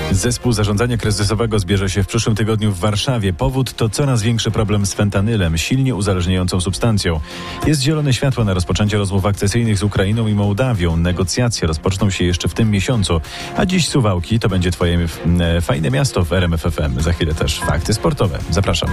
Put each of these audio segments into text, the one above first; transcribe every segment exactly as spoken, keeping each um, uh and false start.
Zespół zarządzania kryzysowego zbierze się w przyszłym tygodniu w Warszawie. Powód to coraz większy problem z fentanylem, silnie uzależniającą substancją. Jest zielone światło na rozpoczęcie rozmów akcesyjnych z Ukrainą i Mołdawią. Negocjacje rozpoczną się jeszcze w tym miesiącu. A dziś Suwałki to będzie twoje e, fajne miasto w R M F F M. Za chwilę też fakty sportowe. Zapraszam.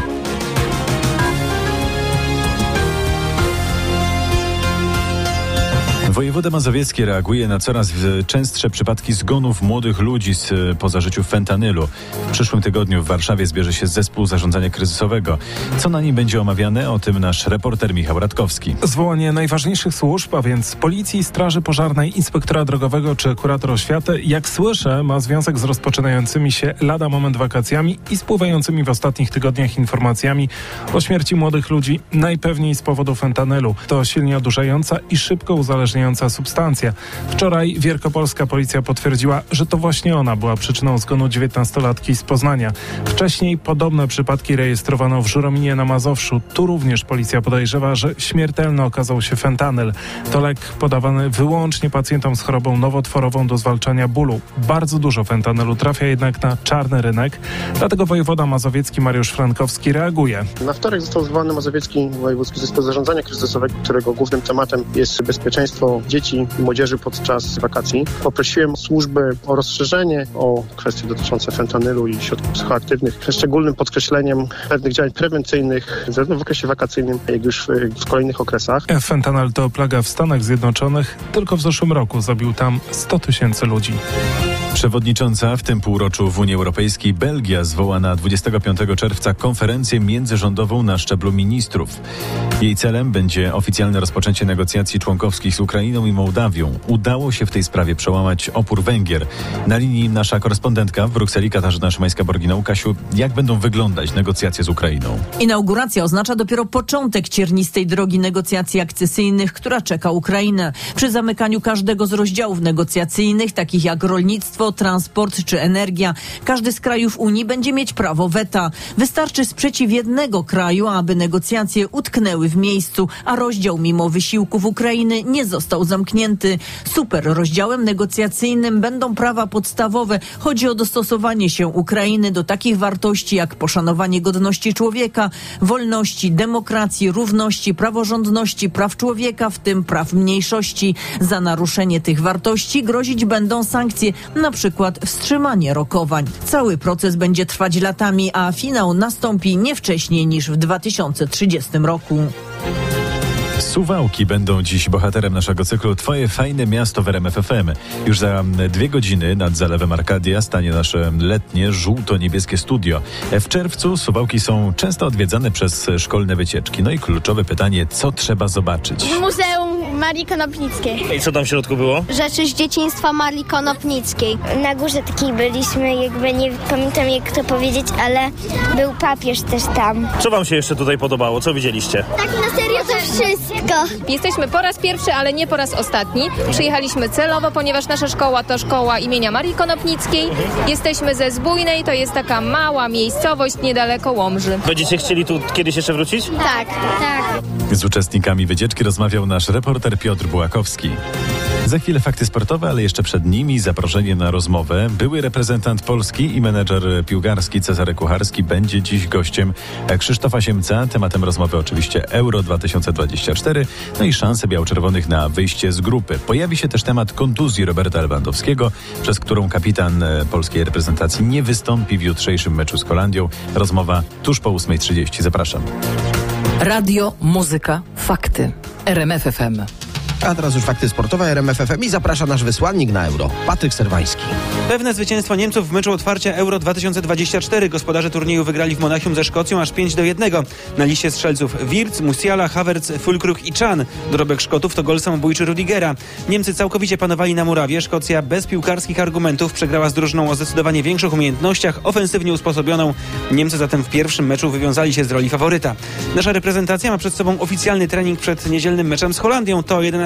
Wojewoda mazowiecki reaguje na coraz częstsze przypadki zgonów młodych ludzi z pozażyciu fentanylu. W przyszłym tygodniu w Warszawie zbierze się zespół zarządzania kryzysowego. Co na nim będzie omawiane? O tym nasz reporter Michał Radkowski. Zwołanie najważniejszych służb, a więc Policji, Straży Pożarnej, Inspektora Drogowego czy Kurator Oświaty, jak słyszę, ma związek z rozpoczynającymi się lada moment wakacjami i spływającymi w ostatnich tygodniach informacjami o śmierci młodych ludzi, najpewniej z powodu fentanylu. To silnie odurzająca i szybko uzależniająca substancja. Wczoraj wielkopolska policja potwierdziła, że to właśnie ona była przyczyną zgonu dziewiętnastolatki z Poznania. Wcześniej podobne przypadki rejestrowano w Żurominie na Mazowszu. Tu również policja podejrzewa, że śmiertelny okazał się fentanyl. To lek podawany wyłącznie pacjentom z chorobą nowotworową do zwalczania bólu. Bardzo dużo fentanylu trafia jednak na czarny rynek, dlatego wojewoda mazowiecki Mariusz Frankowski reaguje. Na wtorek został zwołany Mazowiecki Wojewódzki Zespół Zarządzania Kryzysowego, którego głównym tematem jest bezpieczeństwo dzieci i młodzieży podczas wakacji. Poprosiłem służby o rozszerzenie o kwestie dotyczące fentanylu i środków psychoaktywnych, ze szczególnym podkreśleniem pewnych działań prewencyjnych, zarówno w okresie wakacyjnym, jak już w, w kolejnych okresach. Fentanyl to plaga w Stanach Zjednoczonych. Tylko w zeszłym roku zabił tam sto tysięcy ludzi. Przewodnicząca w tym półroczu w Unii Europejskiej Belgia zwoła na dwudziestego piątego czerwca konferencję międzyrządową na szczeblu ministrów. Jej celem będzie oficjalne rozpoczęcie negocjacji członkowskich z Ukrainą i Mołdawią. Udało się w tej sprawie przełamać opór Węgier. Na linii nasza korespondentka w Brukseli Katarzyna Szymańska-Borginą. Kasiu, jak będą wyglądać negocjacje z Ukrainą? Inauguracja oznacza dopiero początek ciernistej drogi negocjacji akcesyjnych, która czeka Ukrainę. Przy zamykaniu każdego z rozdziałów negocjacyjnych, takich jak rolnictwo, transport czy energia, każdy z krajów Unii będzie mieć prawo weta. Wystarczy sprzeciw jednego kraju, aby negocjacje utknęły w miejscu, a rozdział mimo wysiłków Ukrainy nie został zamknięty. Super rozdziałem negocjacyjnym będą prawa podstawowe. Chodzi o dostosowanie się Ukrainy do takich wartości jak poszanowanie godności człowieka, wolności, demokracji, równości, praworządności, praw człowieka, w tym praw mniejszości. Za naruszenie tych wartości grozić będą sankcje, na przykład wstrzymanie rokowań. Cały proces będzie trwać latami, a finał nastąpi nie wcześniej niż w dwa tysiące trzydziestym roku. Suwałki będą dziś bohaterem naszego cyklu Twoje fajne miasto w R M F F M. Już za dwie godziny nad Zalewem Arkadia stanie nasze letnie, żółto-niebieskie studio. W czerwcu Suwałki są często odwiedzane przez szkolne wycieczki. No i kluczowe pytanie, co trzeba zobaczyć? Muzeum Marii Konopnickiej. I co tam w środku było? Rzeczy z dzieciństwa Marii Konopnickiej. Na górze takiej byliśmy, jakby nie pamiętam jak to powiedzieć, ale był papież też tam. Co wam się jeszcze tutaj podobało? Co widzieliście? Tak na serio to wszystko. Jesteśmy po raz pierwszy, ale nie po raz ostatni. Przyjechaliśmy celowo, ponieważ nasza szkoła to szkoła imienia Marii Konopnickiej. Jesteśmy ze Zbójnej, to jest taka mała miejscowość niedaleko Łomży. Będziecie chcieli tu kiedyś jeszcze wrócić? Tak, tak. Z uczestnikami wycieczki rozmawiał nasz reporter Piotr Bułakowski. Za chwilę fakty sportowe, ale jeszcze przed nimi zaproszenie na rozmowę. Były reprezentant Polski i menedżer piłkarski Cezary Kucharski będzie dziś gościem Krzysztofa Siemca. Tematem rozmowy oczywiście Euro dwa tysiące dwadzieścia cztery, no i szanse biało-czerwonych na wyjście z grupy. Pojawi się też temat kontuzji Roberta Lewandowskiego, przez którą kapitan polskiej reprezentacji nie wystąpi w jutrzejszym meczu z Holandią. Rozmowa tuż po ósmej trzydzieści. Zapraszam. Radio, muzyka, fakty. R M F F M. A teraz już fakty sportowe R M F F M i zaprasza nasz wysłannik na Euro, Patryk Serwański. Pewne zwycięstwo Niemców w meczu otwarcia Euro dwa tysiące dwadzieścia cztery. Gospodarze turnieju wygrali w Monachium ze Szkocją aż pięć do jednego. Na liście strzelców Wirtz, Musiala, Havertz, Füllkrug i Can. Dorobek Szkotów to gol samobójczy Rudigera. Niemcy całkowicie panowali na murawie. Szkocja bez piłkarskich argumentów przegrała z drużyną o zdecydowanie większych umiejętnościach, ofensywnie usposobioną. Niemcy zatem w pierwszym meczu wywiązali się z roli faworyta. Nasza reprezentacja ma przed sobą oficjalny trening przed niedzielnym meczem z Holandią. To jedenasta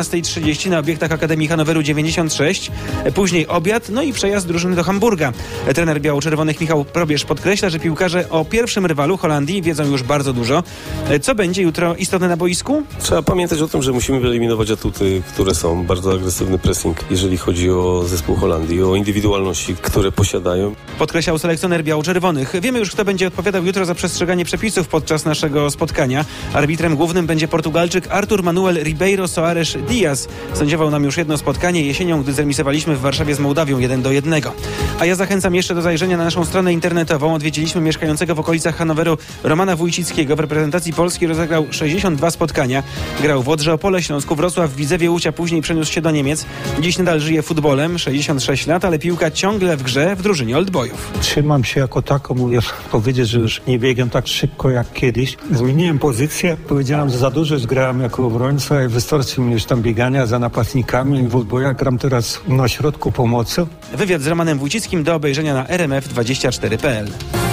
osiemnastej trzydzieści na obiektach Akademii Hanoweru dziewięćdziesiąt sześć. Później obiad, no i przejazd drużyny do Hamburga. Trener biało-czerwonych Michał Probierz podkreśla, że piłkarze o pierwszym rywalu Holandii wiedzą już bardzo dużo. Co będzie jutro istotne na boisku? Trzeba pamiętać o tym, że musimy wyeliminować atuty, które są. Bardzo agresywny pressing, jeżeli chodzi o zespół Holandii, o indywidualności, które posiadają. Podkreślał selekcjoner biało-czerwonych. Wiemy już, kto będzie odpowiadał jutro za przestrzeganie przepisów podczas naszego spotkania. Arbitrem głównym będzie Portugalczyk Artur Manuel Ribeiro Soares Diaz. Sędziował nam już jedno spotkanie jesienią, gdy zremisowaliśmy w Warszawie z Mołdawią jeden do jednego. A ja zachęcam jeszcze do zajrzenia na naszą stronę internetową. Odwiedziliśmy mieszkającego w okolicach Hanoweru Romana Wójcickiego. W reprezentacji Polski rozegrał sześćdziesiąt dwa spotkania. Grał w Odrze Opole, Śląsku Wrocław, w Widzewie Łódź, a później przeniósł się do Niemiec. Dziś nadal żyje futbolem, sześćdziesiąt sześć lat, ale piłka ciągle w grze w drużynie Old Boyów. Trzymam się jako tako, mówię powiedzieć, że już nie biegam tak szybko jak kiedyś. Zmieniłem pozycję, powiedziałem, że za dużo grałem jako obrońca i wystarczy mi już tam biegania za napastnikami, bo ja gram teraz na środku pomocy. Wywiad z Romanem Wójcickim do obejrzenia na r m f dwadzieścia cztery kropka p l.